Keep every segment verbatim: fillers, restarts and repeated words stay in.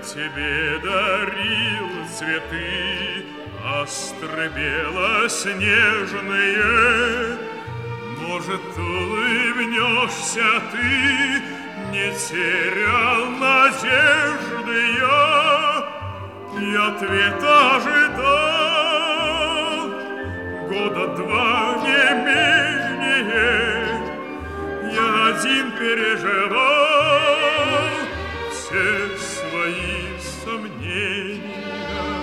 тебе дарил цветы астры белоснежные. Может, улыбнешься ты, не терял надежды я, и ответа ожидал года два не менее. Я один переживал все свои сомнения.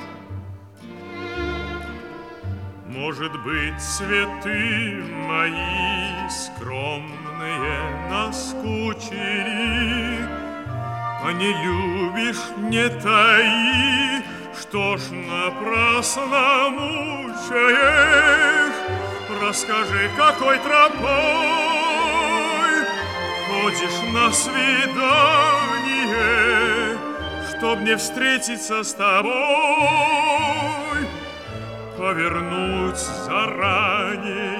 Может быть, цветы мои скромные наскучили, а не любишь, не таи, что ж напрасно мучаешь? Расскажи, какой тропой ходишь на свидание, чтоб не встретиться с тобой, повернуть заранее.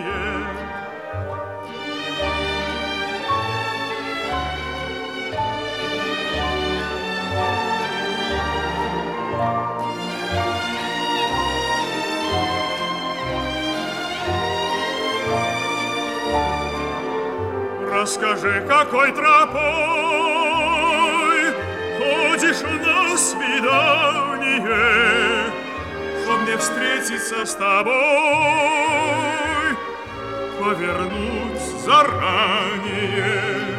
Расскажи, какой тропой ходишь на свидание, чтоб мне встретиться с тобой, повернуть заранее.